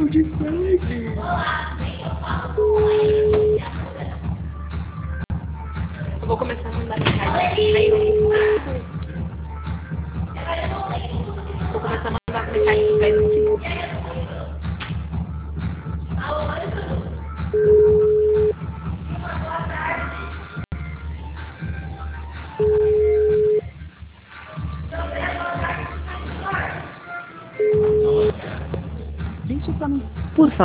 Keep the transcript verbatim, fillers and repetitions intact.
poção de sangue. Eu vou começar a mandar mensagem. Aí eu vou começar a mandar mensagem pro Caio no segundo. Deixa pra mim. Por favor.